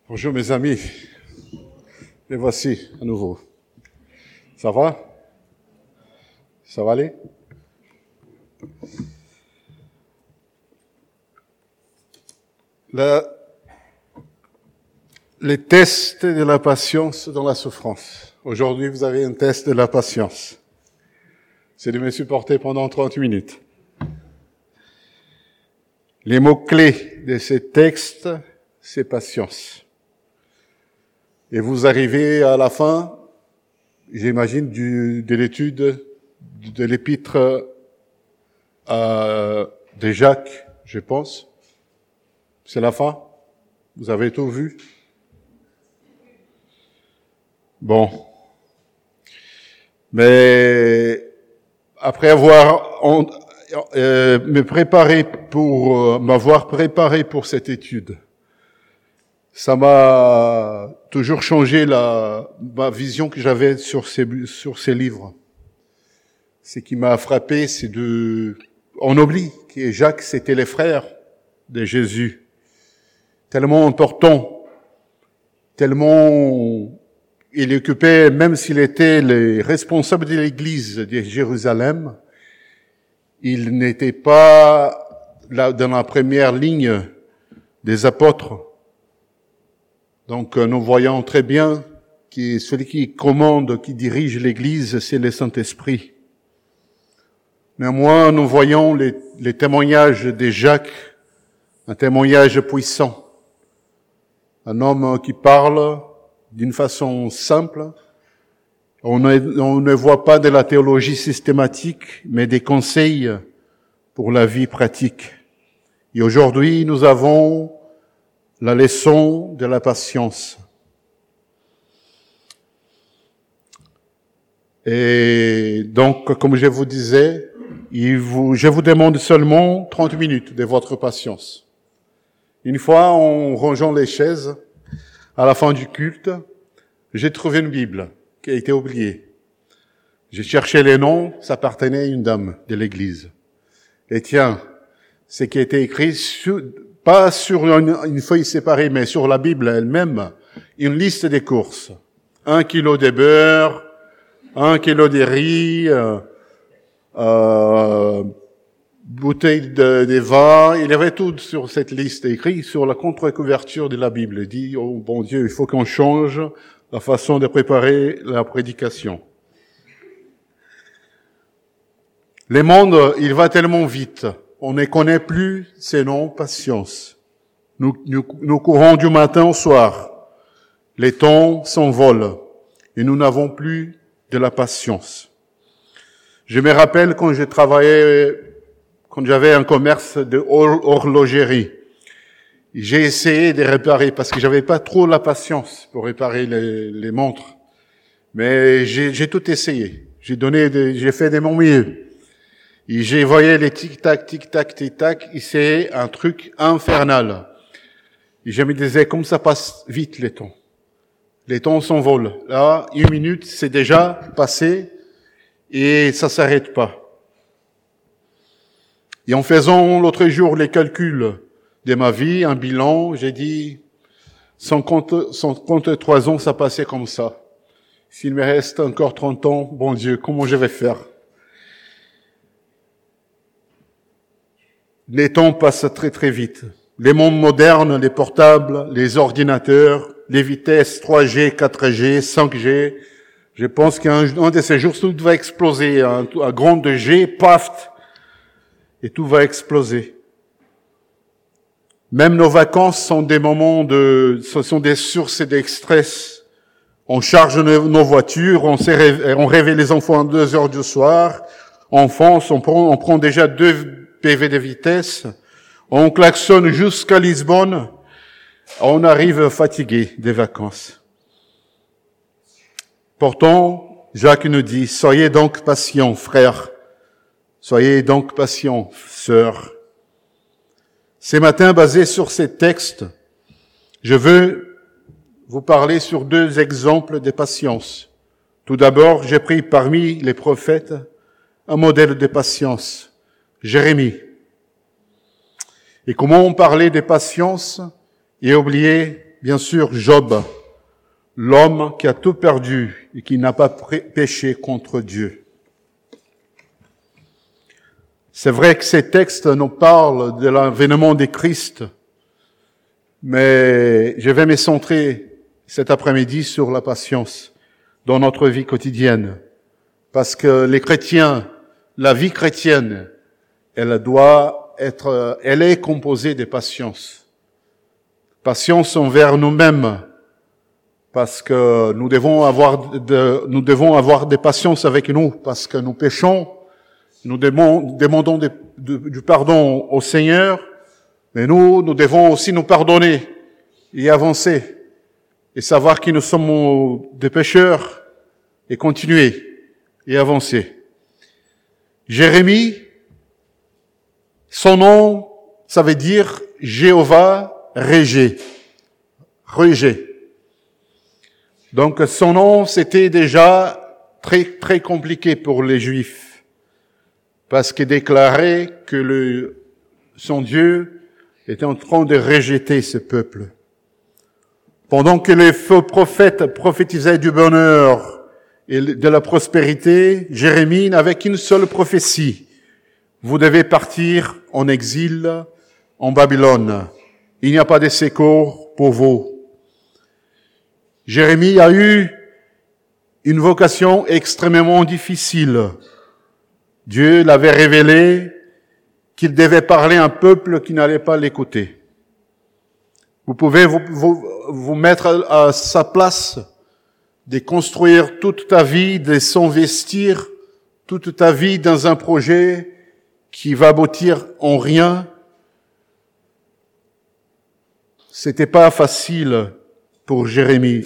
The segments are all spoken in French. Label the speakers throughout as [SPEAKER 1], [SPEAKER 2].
[SPEAKER 1] Bonjour mes amis, les voici à nouveau. Ça va? Ça va aller? Les tests de la patience dans la souffrance. Aujourd'hui, vous avez un test de la patience. C'est de me supporter pendant 30 minutes. Les mots-clés de ces textes, c'est patience. Et vous arrivez à la fin, j'imagine, de l'étude de l'épître de Jacques, je pense. C'est la fin? Vous avez tout vu? Bon. Mais après m'avoir préparé pour cette étude, ça m'a toujours changé ma vision que j'avais sur ces livres. Ce qui m'a frappé, on oublie que Jacques, c'était les frères de Jésus. Tellement important, tellement il occupait, même s'il était le responsable de l'église de Jérusalem, il n'était pas là dans la première ligne des apôtres. Donc nous voyons très bien que celui qui commande, qui dirige l'église, c'est le Saint-Esprit. Néanmoins, nous voyons les témoignages de Jacques, un témoignage puissant. Un homme qui parle d'une façon simple. On ne voit pas de la théologie systématique, mais des conseils pour la vie pratique. Et aujourd'hui, nous avons la leçon de la patience. Et donc, comme je vous disais, je vous demande seulement 30 minutes de votre patience. Une fois, en rangeant les chaises, à la fin du culte, j'ai trouvé une Bible qui a été oubliée. J'ai cherché les noms, ça appartenait à une dame de l'église. Et tiens, ce qui a été écrit pas sur une feuille séparée, mais sur la Bible elle-même, une liste des courses. 1 kilo de beurre, 1 kilo de riz, bouteille de vin. Il y avait tout sur cette liste écrit sur la contre-couverture de la Bible. Il dit, oh bon Dieu, il faut qu'on change la façon de préparer la prédication. Le monde, il va tellement vite. On ne connaît plus ces noms, patience. Nous courons du matin au soir. Les temps s'envolent et nous n'avons plus de la patience. Je me rappelle quand j'avais un commerce de horlogerie. J'ai essayé de réparer parce que j'avais pas trop la patience pour réparer les montres. Mais j'ai tout essayé. J'ai fait de mon mieux. Et j'ai voyé les tic-tac, tic-tac, tic-tac, et c'est un truc infernal. Et je me disais, comme ça passe vite les temps. Les temps s'envolent. Là, 1 minute, c'est déjà passé, et ça s'arrête pas. Et en faisant l'autre jour les calculs de ma vie, un bilan, j'ai dit, 53 ans, ça passait comme ça. S'il me reste encore 30 ans, bon Dieu, comment je vais faire? Les temps passent très très vite. Les mondes modernes, les portables, les ordinateurs, les vitesses 3G, 4G, 5G. Je pense qu'un de ces jours, tout va exploser. Un grand G, paf, et tout va exploser. Même nos vacances sont des moments ce sont des sources de stress. On charge nos voitures, on réveille les enfants à 2 heures du soir. En France, on prend déjà 2 PV de vitesse, on klaxonne jusqu'à Lisbonne, on arrive fatigué des vacances. Pourtant, Jacques nous dit, soyez donc patients, frères, soyez donc patients, sœurs. Ce matin, basé sur ces textes, je veux vous parler sur 2 exemples de patience. Tout d'abord, j'ai pris parmi les prophètes un modèle de patience. Jérémie. Et comment on parlait de patience et oublier bien sûr, Job, l'homme qui a tout perdu et qui n'a pas péché contre Dieu. C'est vrai que ces textes nous parlent de l'avènement de Christ, mais je vais me centrer cet après-midi sur la patience dans notre vie quotidienne. Parce que les chrétiens, la vie chrétienne, elle est composée de patience. Patience envers nous-mêmes, parce que nous devons avoir des patience avec nous, parce que nous péchons, nous demandons du pardon au Seigneur, mais nous devons aussi nous pardonner et avancer, et savoir que nous sommes des pécheurs, et continuer et avancer. Jérémie, son nom, ça veut dire Jéhovah rejet. Donc son nom, c'était déjà très très compliqué pour les Juifs, parce qu'il déclarait que son Dieu était en train de rejeter ce peuple. Pendant que les faux prophètes prophétisaient du bonheur et de la prospérité, Jérémie n'avait qu'une seule prophétie. Vous devez partir en exil en Babylone. Il n'y a pas de secours pour vous. Jérémie a eu une vocation extrêmement difficile. Dieu l'avait révélé qu'il devait parler à un peuple qui n'allait pas l'écouter. Vous pouvez vous mettre à sa place, de construire toute ta vie, de s'investir toute ta vie dans un projet qui va aboutir en rien. C'était pas facile pour Jérémie.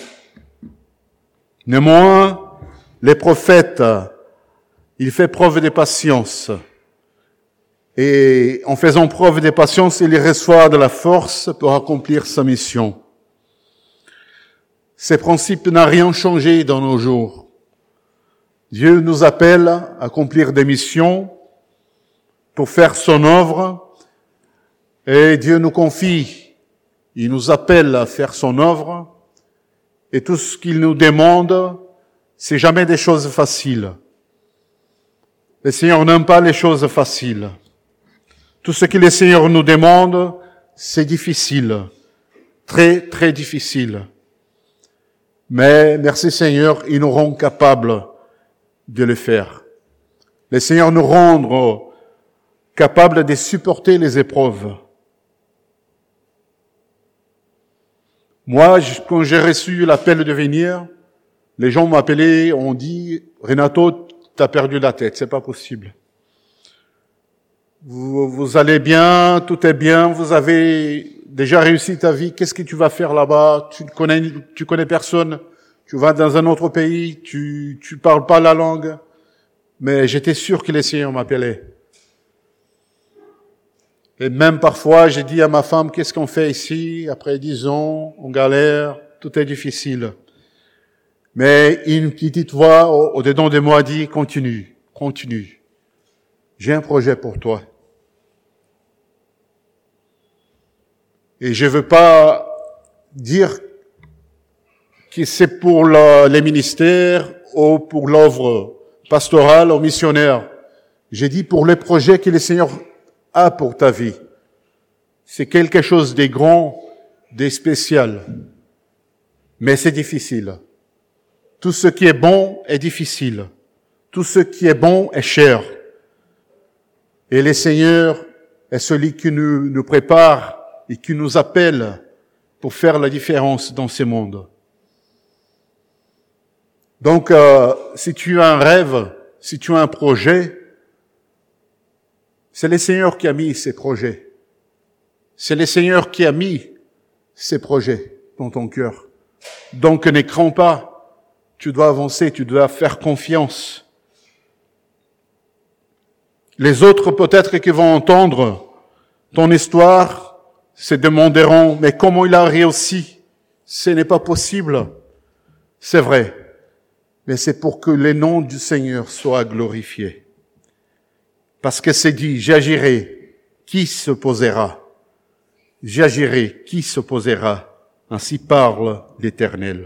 [SPEAKER 1] Néanmoins, les prophètes, il fait preuve de patience. Et en faisant preuve de patience, il reçoit de la force pour accomplir sa mission. Ces principes n'ont rien changé dans nos jours. Dieu nous appelle à accomplir des missions pour faire son œuvre, et Dieu nous confie, il nous appelle à faire son œuvre, et tout ce qu'il nous demande, c'est jamais des choses faciles. Le Seigneur n'aime pas les choses faciles. Tout ce que le Seigneur nous demande, c'est difficile, très très difficile. Mais merci Seigneur, il nous rend capables de le faire. Le Seigneur nous rend capables de supporter les épreuves. Moi, quand j'ai reçu l'appel de venir, les gens m'ont appelé, ont dit, Renato, t'as perdu la tête, c'est pas possible. Vous allez bien, tout est bien, vous avez déjà réussi ta vie, qu'est-ce que tu vas faire là-bas? Tu connais personne, tu vas dans un autre pays, tu parles pas la langue. Mais j'étais sûr que le Seigneur m'appelait. Et même parfois, j'ai dit à ma femme, qu'est-ce qu'on fait ici? Après 10 ans, on galère, tout est difficile. Mais une petite voix au-dedans de moi dit, continue. J'ai un projet pour toi. Et je veux pas dire que c'est pour les ministères ou pour l'œuvre pastorale ou missionnaire. J'ai dit pour les projets que le Seigneur a pour ta vie. C'est quelque chose de grand, de spécial. Mais c'est difficile. Tout ce qui est bon est difficile. Tout ce qui est bon est cher. Et le Seigneur est celui qui nous prépare et qui nous appelle pour faire la différence dans ce monde. Donc, si tu as un rêve, si tu as un projet, c'est le Seigneur qui a mis ces projets. C'est le Seigneur qui a mis ces projets dans ton cœur. Donc, ne crains pas. Tu dois avancer, tu dois faire confiance. Les autres, peut-être, qui vont entendre ton histoire, se demanderont, mais comment il a réussi? Ce n'est pas possible. C'est vrai. Mais c'est pour que le nom du Seigneur soit glorifié. Parce que c'est dit, j'agirai, qui s'opposera? J'agirai, qui s'opposera Ainsi parle l'Éternel.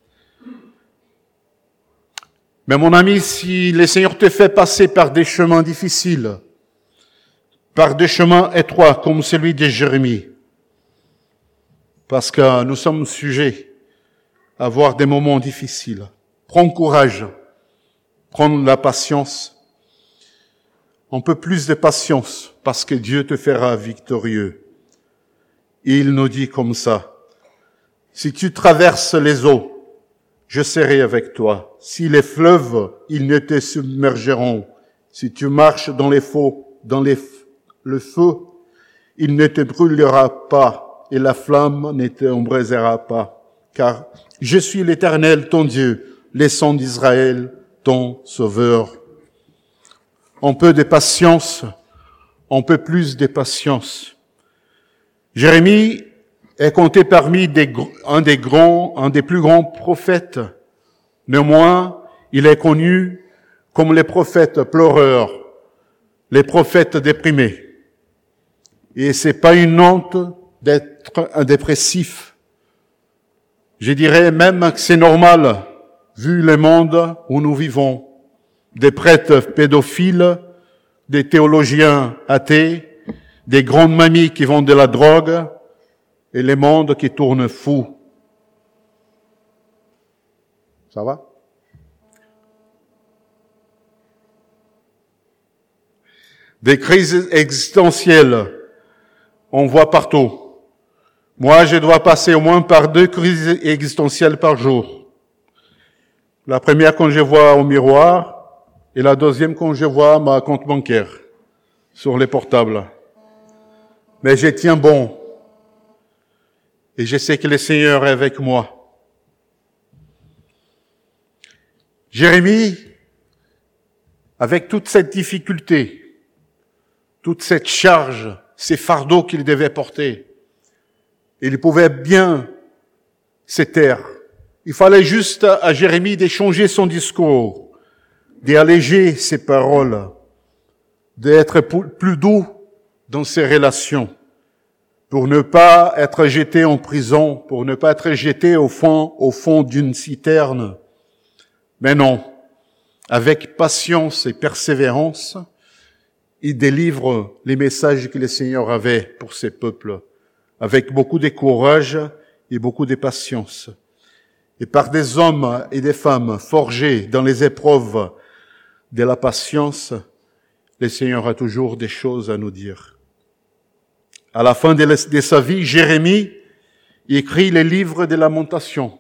[SPEAKER 1] Mais mon ami, si le Seigneur te fait passer par des chemins difficiles, par des chemins étroits comme celui de Jérémie, parce que nous sommes sujets à avoir des moments difficiles, prends courage, prends la patience, un peu plus de patience, parce que Dieu te fera victorieux. Et il nous dit comme ça, si tu traverses les eaux, je serai avec toi. Si les fleuves, ils ne te submergeront. Si tu marches dans le feu, il ne te brûlera pas et la flamme ne t'embrasera pas. Car je suis l'Éternel, ton Dieu, le Saint d'Israël, ton Sauveur. Un peu de patience, un peu plus de patience. Jérémie est compté parmi un des plus grands prophètes. Néanmoins, il est connu comme les prophètes pleureurs, les prophètes déprimés. Et c'est pas une honte d'être un dépressif. Je dirais même que c'est normal, vu le monde où nous vivons. Des prêtres pédophiles, des théologiens athées, des grandes mamies qui vendent de la drogue, et le monde qui tourne fou. Ça va? Des crises existentielles, on voit partout. Moi, je dois passer au moins par 2 crises existentielles par jour. La première quand je vois au miroir, et la deuxième quand je vois ma compte bancaire sur les portables. Mais je tiens bon. Et je sais que le Seigneur est avec moi. Jérémie, avec toute cette difficulté, toute cette charge, ces fardeaux qu'il devait porter, il pouvait bien se taire. Il fallait juste à Jérémie d'échanger son discours, d'alléger ses paroles, d'être plus doux dans ses relations, pour ne pas être jeté en prison, pour ne pas être jeté au fond d'une citerne. Mais non, avec patience et persévérance, il délivre les messages que le Seigneur avait pour ses peuples, avec beaucoup de courage et beaucoup de patience. Et par des hommes et des femmes forgés dans les épreuves de la patience, le Seigneur a toujours des choses à nous dire. À la fin de sa vie, Jérémie écrit les livres des Lamentations.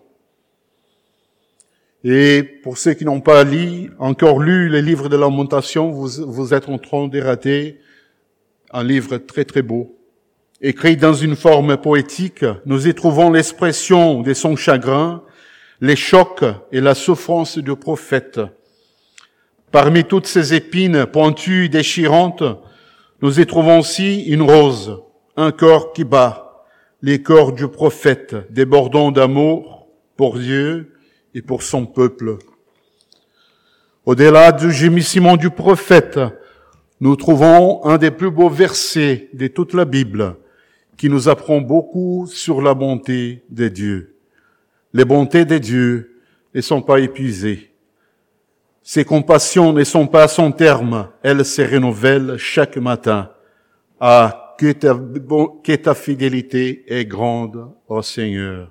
[SPEAKER 1] Et pour ceux qui n'ont pas encore lu les livres de Lamentations, vous êtes en train de rater un livre très très beau. Écrit dans une forme poétique, nous y trouvons l'expression de son chagrin, les chocs et la souffrance du prophète. Parmi toutes ces épines pointues et déchirantes, nous y trouvons aussi une rose, un corps qui bat, les corps du prophète, débordant d'amour pour Dieu et pour son peuple. Au-delà du gémissement du prophète, nous trouvons un des plus beaux versets de toute la Bible, qui nous apprend beaucoup sur la bonté de Dieu. Les bontés de Dieu ne sont pas épuisées. Ses compassions ne sont pas à son terme, elles se renouvellent chaque matin. Ah, que ta fidélité est grande, ô Seigneur.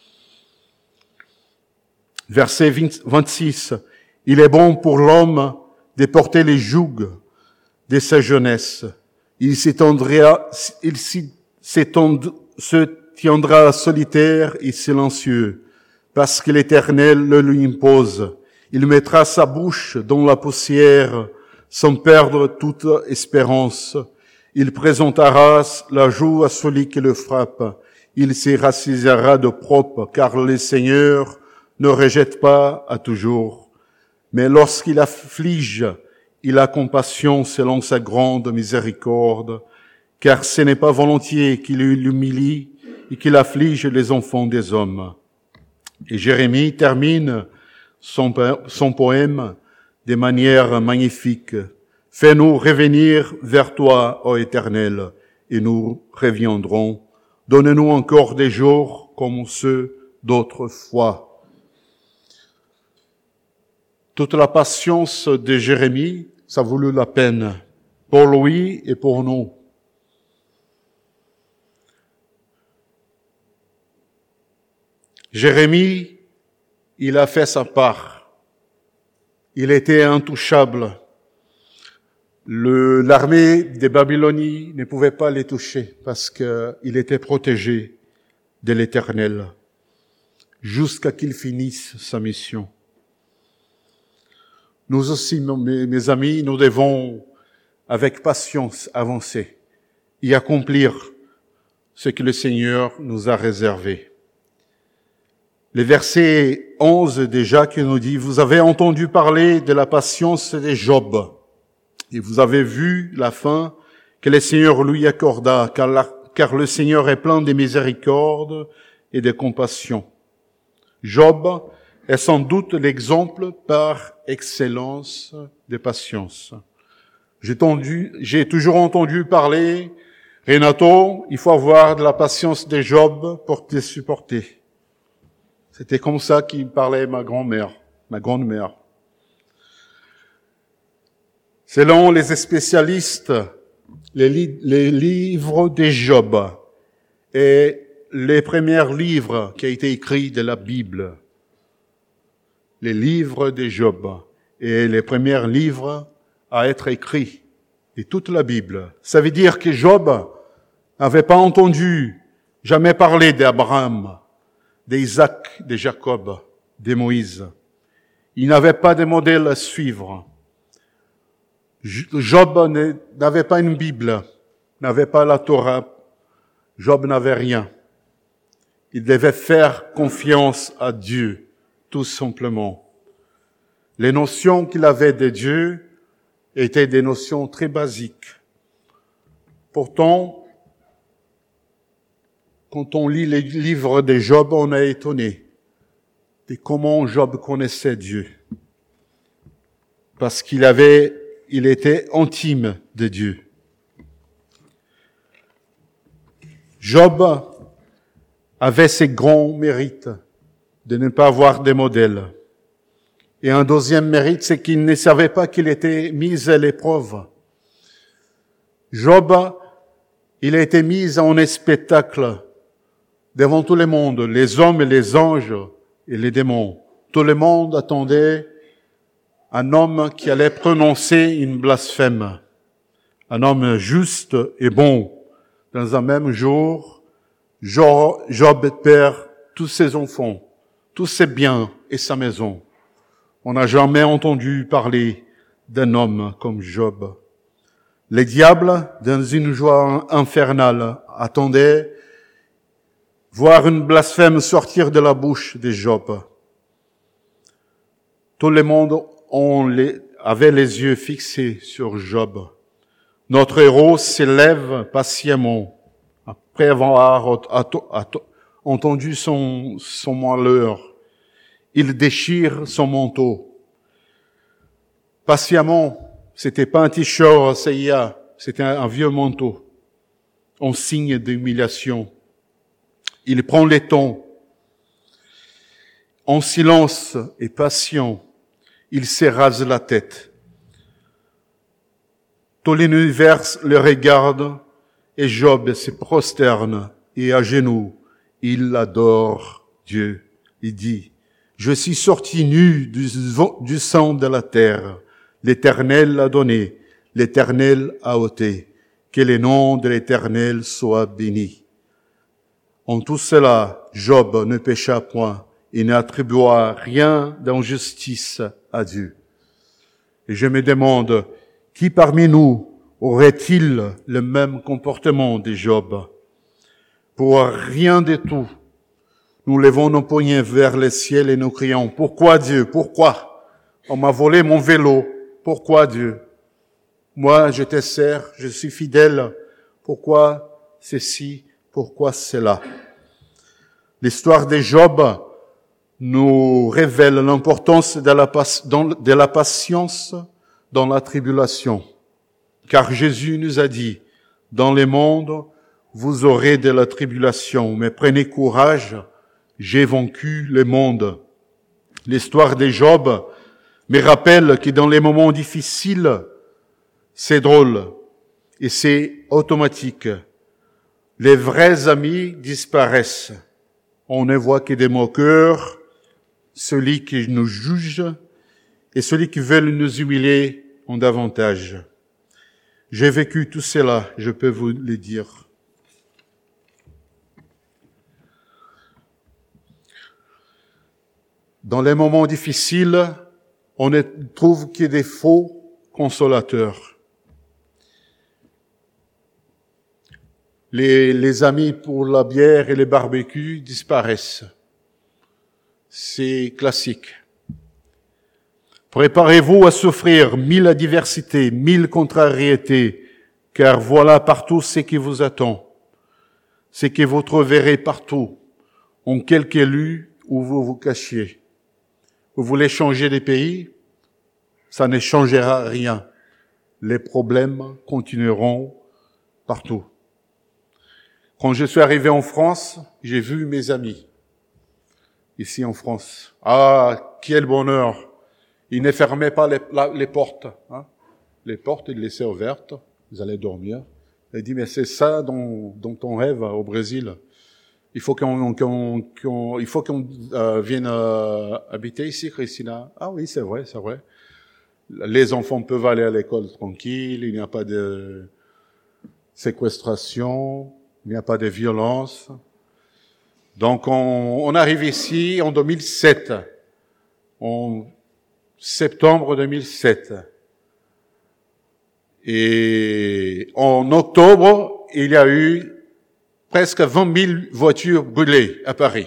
[SPEAKER 1] Verset 26. Il est bon pour l'homme de porter les jougs de sa jeunesse. Il se tiendra solitaire et silencieux, parce que l'Éternel le lui impose. Il mettra sa bouche dans la poussière, sans perdre toute espérance. Il présentera la joue à celui qui le frappe. Il se rassasiera de propre, car le Seigneur ne rejette pas à toujours. Mais lorsqu'il afflige, il a compassion selon sa grande miséricorde, car ce n'est pas volontiers qu'il humilie et qu'il afflige les enfants des hommes. Et Jérémie termine son poème de manière magnifique. Fais-nous revenir vers toi, ô Éternel, et nous reviendrons. Donne-nous encore des jours comme ceux d'autrefois. Toute la patience de Jérémie, ça valut la peine pour lui et pour nous. Jérémie, il a fait sa part. Il était intouchable. L'armée des Babylonies ne pouvait pas les toucher parce qu'il était protégé de l'Éternel jusqu'à qu'il finisse sa mission. Nous aussi, mes amis, nous devons avec patience avancer et accomplir ce que le Seigneur nous a réservé. Le verset 11 déjà qui nous dit « Vous avez entendu parler de la patience de Job, et vous avez vu la fin que le Seigneur lui accorda, car le Seigneur est plein de miséricorde et de compassion. » Job est sans doute l'exemple par excellence de patience. J'ai toujours entendu parler, Renato, il faut avoir de la patience de Job pour te supporter. C'était comme ça qu'il parlait ma grand-mère. Selon les spécialistes, les livres de Job et les premiers livres qui ont été écrits de la Bible, les livres de Job et les premiers livres à être écrits de toute la Bible, ça veut dire que Job n'avait pas entendu jamais parler d'Abraham, d'Isaac, de Jacob, de Moïse. Il n'avait pas de modèle à suivre. Job n'avait pas une Bible, n'avait pas la Torah. Job n'avait rien. Il devait faire confiance à Dieu, tout simplement. Les notions qu'il avait de Dieu étaient des notions très basiques. Pourtant, quand on lit les livres de Job, on est étonné de comment Job connaissait Dieu. Parce qu'il était intime de Dieu. Job avait ses grands mérites de ne pas avoir de modèles. Et un deuxième mérite, c'est qu'il ne savait pas qu'il était mis à l'épreuve. Job, il a été mis en spectacle devant tout le monde, les hommes et les anges et les démons. Tout le monde attendait un homme qui allait prononcer une blasphème. Un homme juste et bon. Dans un même jour, Job perd tous ses enfants, tous ses biens et sa maison. On n'a jamais entendu parler d'un homme comme Job. Les diables, dans une joie infernale, attendaient voir une blasphème sortir de la bouche de Job. Tout le monde avait les yeux fixés sur Job. Notre héros s'élève patiemment après avoir entendu son malheur. Il déchire son manteau. Patiemment, c'était pas un t-shirt CIA, c'était un vieux manteau, en signe d'humiliation. Il prend le temps. En silence et patient, il se rase la tête. Tout l'univers le regarde et Job se prosterne et à genoux, il adore Dieu. Il dit, « Je suis sorti nu du sang de la terre. L'Éternel l'a donné, l'Éternel a ôté. Que le nom de l'Éternel soit béni. » En tout cela, Job ne pécha point et n'attribua rien d'injustice à Dieu. Et je me demande, qui parmi nous aurait-il le même comportement de Job? Pour rien de tout, nous levons nos poignets vers le ciel et nous crions, « Pourquoi Dieu? Pourquoi? On m'a volé mon vélo. Pourquoi Dieu? Moi, je te sers, je suis fidèle. Pourquoi ceci? Pourquoi cela? » L'histoire de Job nous révèle l'importance de la patience dans la tribulation. Car Jésus nous a dit, « Dans le monde, vous aurez de la tribulation, mais prenez courage, j'ai vaincu le monde. L'histoire de Job me rappelle que dans les moments difficiles, c'est drôle et c'est automatique. Les vrais amis disparaissent. On ne voit que des moqueurs, celui qui nous juge et celui qui veut nous humilier en davantage. J'ai vécu tout cela, je peux vous le dire. Dans les moments difficiles, on ne trouve que des faux consolateurs. Les amis pour la bière et les barbecues disparaissent. C'est classique. Préparez-vous à souffrir 1000 adversités, 1000 contrariétés, car voilà partout ce qui vous attend. Ce que vous trouverez partout, en quelque lieu où vous vous cachiez. Vous voulez changer de pays? Ça ne changera rien. Les problèmes continueront partout. Quand je suis arrivé en France, j'ai vu mes amis ici en France. Ah, quel bonheur! Ils ne fermaient pas les portes. Hein? Les portes, ils les laissaient ouvertes. Vous allez dormir. Il dit, mais c'est ça dont on rêve au Brésil. Il faut qu'on vienne habiter ici, Christina. Ah oui, c'est vrai. Les enfants peuvent aller à l'école tranquille. Il n'y a pas de séquestration. Il n'y a pas de violence. Donc, on arrive ici en 2007. En septembre 2007. Et en octobre, il y a eu presque 20 000 voitures brûlées à Paris.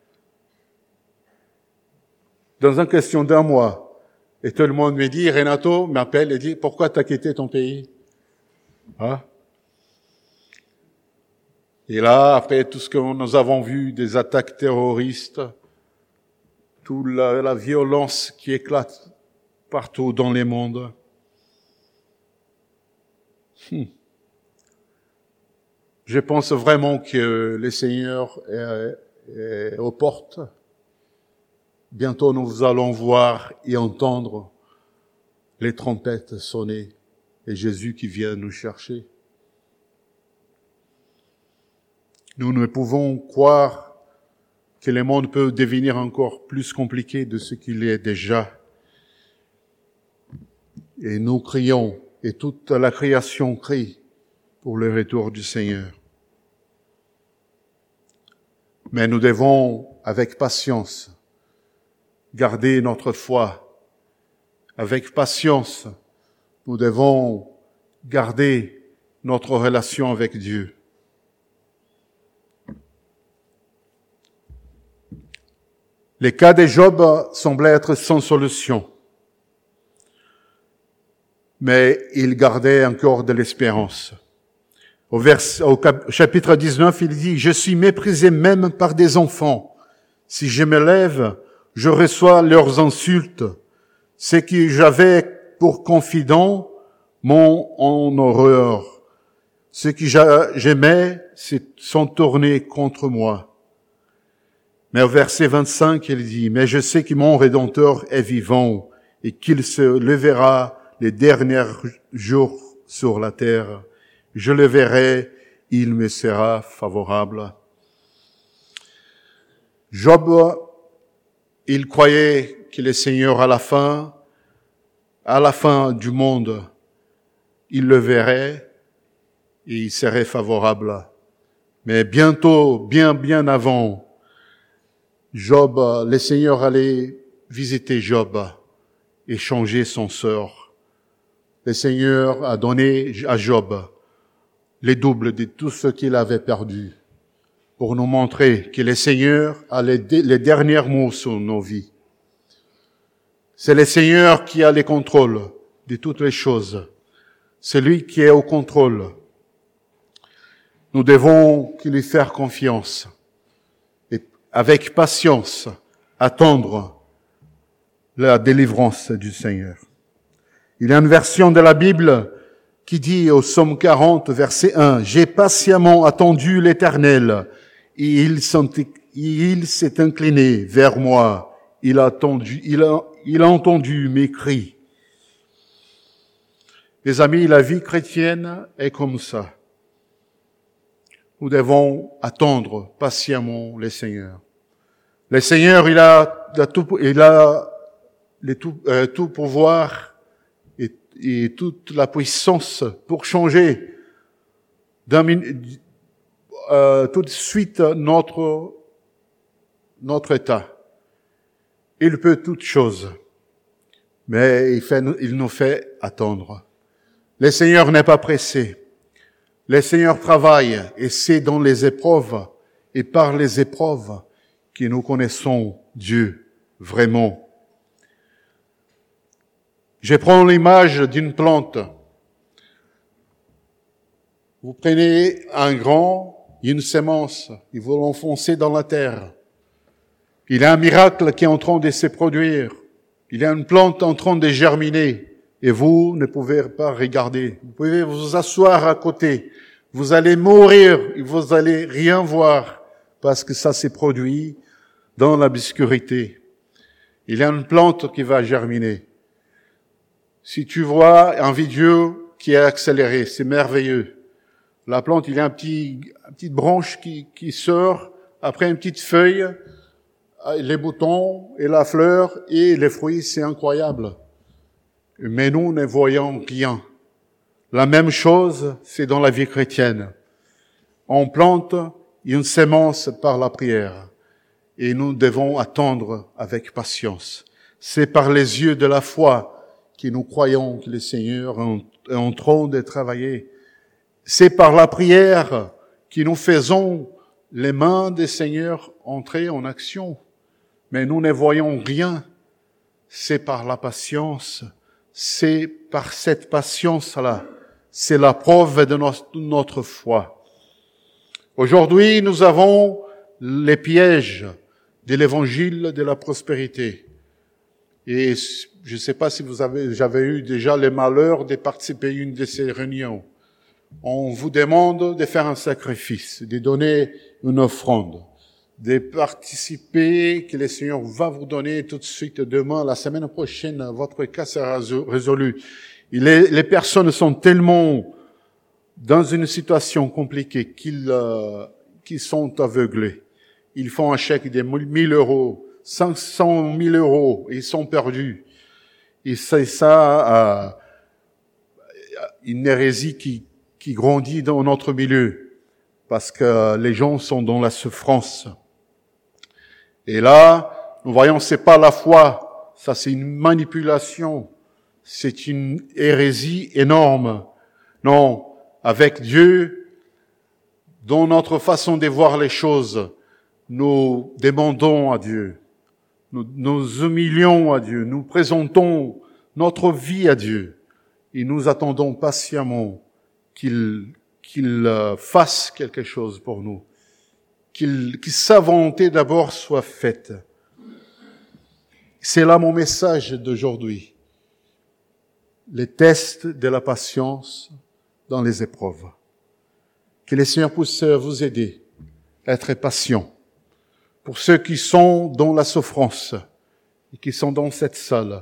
[SPEAKER 1] Dans une question d'un mois. Et tout le monde me dit, Renato m'appelle et dit, pourquoi t'as quitté ton pays? Hein? Et là, après tout ce que nous avons vu, des attaques terroristes, toute la violence qui éclate partout dans le monde. Je pense vraiment que le Seigneur est aux portes. Bientôt nous allons voir et entendre les trompettes sonner et Jésus qui vient nous chercher. Nous ne pouvons croire que le monde peut devenir encore plus compliqué de ce qu'il est déjà. Et nous crions, et toute la création crie pour le retour du Seigneur. Mais nous devons, avec patience, garder notre foi. Avec patience, nous devons garder notre relation avec Dieu. Les cas de Job semblaient être sans solution. Mais il gardait encore de l'espérance. Au chapitre 19, il dit, « Je suis méprisé même par des enfants. Si je me lève, je reçois leurs insultes. Ce que j'avais pour confident m'ont en horreur. Ce que j'aimais sont tournés contre moi. » Mais au verset 25, il dit, « Mais je sais que mon Rédempteur est vivant et qu'il se lèvera les derniers jours sur la terre. Je le verrai, il me sera favorable. » Job, il croyait que le Seigneur à la fin du monde, il le verrait et il serait favorable. Mais bientôt, bien avant, Job, le Seigneur allait visiter Job et changer son sort. Le Seigneur a donné à Job les doubles de tout ce qu'il avait perdu pour nous montrer que le Seigneur a les derniers mots sur nos vies. C'est le Seigneur qui a le contrôle de toutes les choses. C'est lui qui est au contrôle. Nous devons lui faire confiance et avec patience attendre la délivrance du Seigneur. Il y a une version de la Bible qui dit au psaume 40, verset 1, « J'ai patiemment attendu l'Éternel, et il s'est incliné vers moi. Il a entendu mes cris. Les amis, la vie chrétienne est comme ça. Nous devons attendre patiemment le Seigneur. Le Seigneur, il a tout pouvoir et toute la puissance pour changer tout de suite notre état. Il peut toutes choses, mais il nous fait attendre. Le Seigneur n'est pas pressé. Le Seigneur travaille et c'est dans les épreuves et par les épreuves que nous connaissons Dieu vraiment. Je prends l'image d'une plante. Vous prenez un grain, une semence, et vous l'enfoncez dans la terre. Il y a un miracle qui est en train de se produire. Il y a une plante en train de germiner. Et vous ne pouvez pas regarder. Vous pouvez vous asseoir à côté. Vous allez mourir et vous allez rien voir parce que ça s'est produit dans l'obscurité. Il y a une plante qui va germiner. Si tu vois un vidéo qui est accéléré, c'est merveilleux. La plante, il y a une petite branche qui sort, après une petite feuille, les boutons et la fleur et les fruits, c'est incroyable. Mais nous ne voyons rien. La même chose, c'est dans la vie chrétienne. On plante une semence par la prière et nous devons attendre avec patience. C'est par les yeux de la foi que nous croyons que le Seigneur est en train de travailler. C'est par la prière que nous faisons les mains du Seigneur entrer en action. Mais nous ne voyons rien. C'est par la patience. C'est par cette patience-là. C'est la preuve de notre foi. Aujourd'hui, nous avons les pièges de l'évangile de la prospérité. Et je ne sais pas si j'avais eu déjà le malheur de participer à une de ces réunions. On vous demande de faire un sacrifice, de donner une offrande, de participer, que le Seigneur va vous donner tout de suite demain, la semaine prochaine, votre cas sera résolu. Les personnes sont tellement dans une situation compliquée qu'ils sont aveuglés. Ils font un chèque de 1 000 euros, 500 000 euros, ils sont perdus. Et c'est ça, une hérésie qui grandit dans notre milieu, parce que les gens sont dans la souffrance. Et là, nous voyons, c'est pas la foi, ça c'est une manipulation, c'est une hérésie énorme. Non, avec Dieu, dans notre façon de voir les choses, nous demandons à Dieu, nous humilions à Dieu, nous présentons notre vie à Dieu et nous attendons patiemment qu'il fasse quelque chose pour nous, que sa volonté d'abord soit faite. C'est là mon message d'aujourd'hui. Les tests de la patience dans les épreuves. Que le Seigneur puisse vous aider à être patient. Pour ceux qui sont dans la souffrance et qui sont dans cette salle,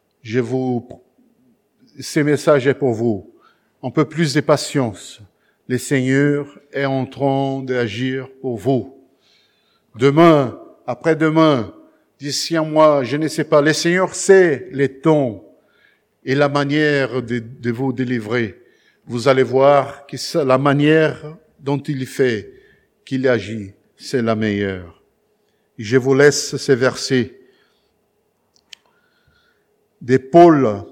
[SPEAKER 1] ce message est pour vous. Un peu plus de patience. Le Seigneur est en train d'agir pour vous. Demain, après-demain, d'ici un mois, je ne sais pas, le Seigneur sait les temps et la manière de vous délivrer. Vous allez voir que la manière dont il fait, qu'il agit, c'est la meilleure. Et je vous laisse ces versets de Paul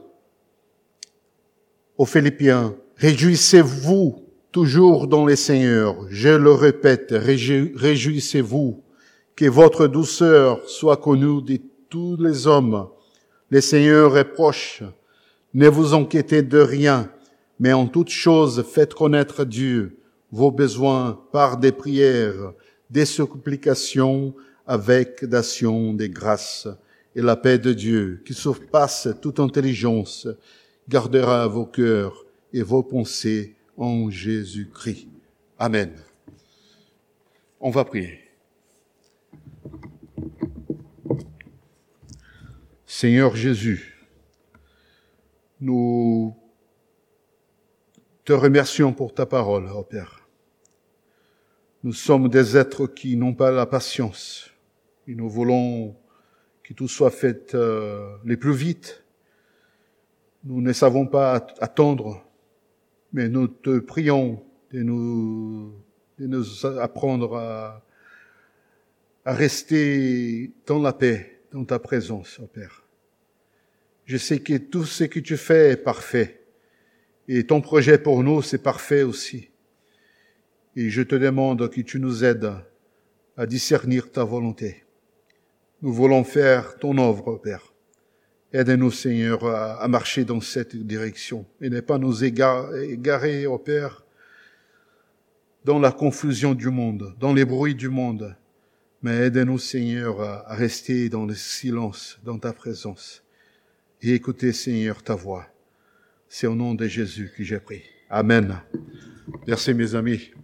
[SPEAKER 1] aux Philippiens. Réjouissez-vous toujours dans le Seigneur. Je le répète, réjouissez-vous. Que votre douceur soit connue de tous les hommes. Le Seigneur est proche. Ne vous inquiétez de rien, mais en toute chose faites connaître Dieu vos besoins par des prières, des supplications, avec d'actions de grâce. Et la paix de Dieu, qui surpasse toute intelligence, gardera vos cœurs et vos pensées en Jésus-Christ. Amen. On va prier. Seigneur Jésus, nous te remercions pour ta parole, ô Père. Nous sommes des êtres qui n'ont pas la patience et nous voulons que tout soit fait le plus vite. Nous ne savons pas attendre, mais nous te prions de nous apprendre à rester dans la paix, dans ta présence, ô Père. Je sais que tout ce que tu fais est parfait. Et ton projet pour nous, c'est parfait aussi. Et je te demande que tu nous aides à discernir ta volonté. Nous voulons faire ton œuvre, Père. Aide-nous, Seigneur, à marcher dans cette direction et ne pas nous égarer, ô Père, dans la confusion du monde, dans les bruits du monde. Mais aide-nous, Seigneur, à rester dans le silence, dans ta présence et écouter, Seigneur, ta voix. C'est au nom de Jésus que j'ai prié. Amen. Merci, mes amis.